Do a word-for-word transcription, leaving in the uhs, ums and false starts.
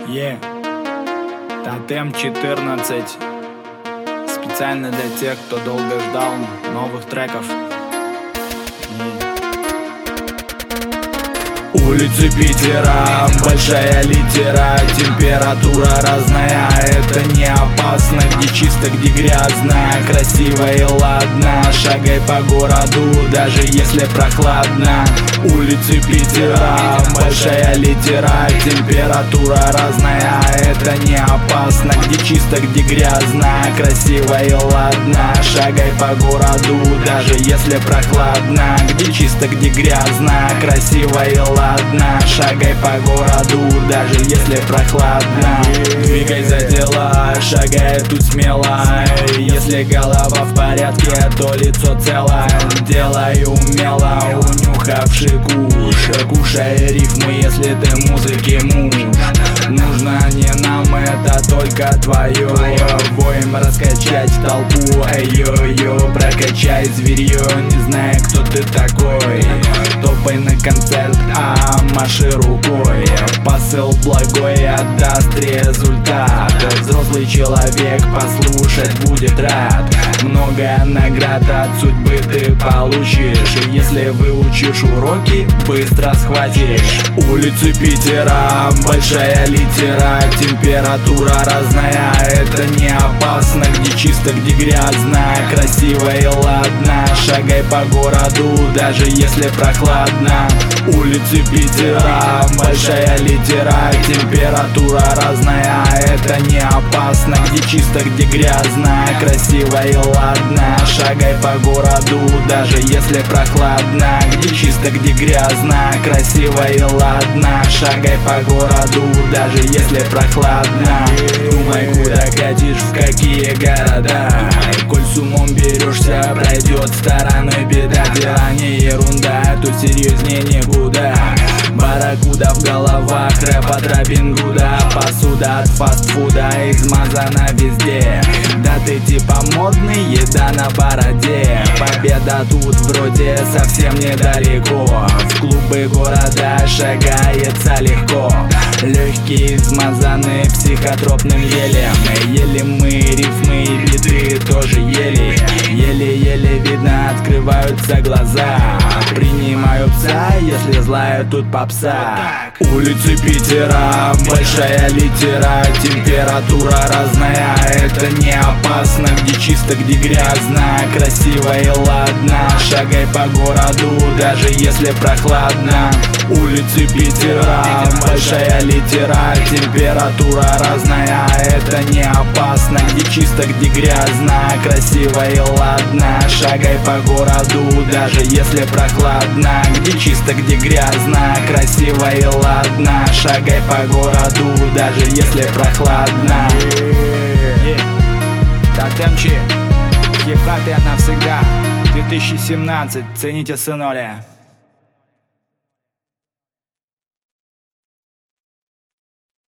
Е, Тотем четырнадцать. Специально для тех, кто долго ждал новых треков. Улицы Питера, большая литера, температура разная, это не опасно. Где чисто, где грязно, красиво и ладно. Шагай по городу, даже если прохладно. Улицы Питера, большая литера, температура разная, это не опасно. Где чисто, где грязно, красиво и ладно. Шагай по городу, даже если прохладно. Где чисто, где грязно, красиво и ладно. Шагай по городу, даже если прохладно. Двигай за дела, шагай тут смело. Если голова в порядке, то лицо цело. Делай умело, унюхавший куш. Кушай рифмы, если ты музыки муж. Нужно не нам, это только твое. Воем раскачать толпу, эй-ё-ё. Прокачай зверье, не зная, кто ты такой. Топай на концерт, а маши рукой. Посыл благой отдаст результат. Взрослый человек послушать будет рад. Много наград от судьбы ты получишь. Если выучишь уроки, быстро схватишь. Улицы Питера, большая литера, температура разная, это не опасно. Где чисто, где грязно, красиво и ладно. Шагай по городу, даже если прохладно. Улицы Питера, большая литера, температура разная, это не опасно. Где чисто, где грязно, красиво и ладно. Шагай по городу, даже если прохладно. Где чисто, где грязно, красиво и ладно. Шагай по городу, даже если прохладно. Думай, куда катишь, в какие города. Коль с умом берешься, пройдет стороной беда. Дела не ерунда, тут серьезнее некуда. Барракуда в головах, рэп от Робин Гуда. Посуда от фастфуда измазана везде. Да ты типа модный, еда на бороде. Победа тут вроде совсем недалеко. В клубы города шагается легко. Легкие измазаны психотропным елем. Еле мы рифмы и биты тоже ели. Еле-еле видно, открываются глаза. Принимаю пса, если злая тут попса. Улицы Питера, большая литера, температура разная, это не опасно. Где чисто, где грязно, красиво и ладно. Шагай по городу, даже если прохладно. Улицы Питера, большая литера, температура разная, это не опасно. Где чисто, где грязно, красиво и ладно. Шагай по городу, даже если прохладно. Где чисто, где грязно, красиво и ладно. Шагай по городу, даже если прохладно. Тотемчи, хип-хап я навсегда. две тысячи семнадцать, цените, сынуля.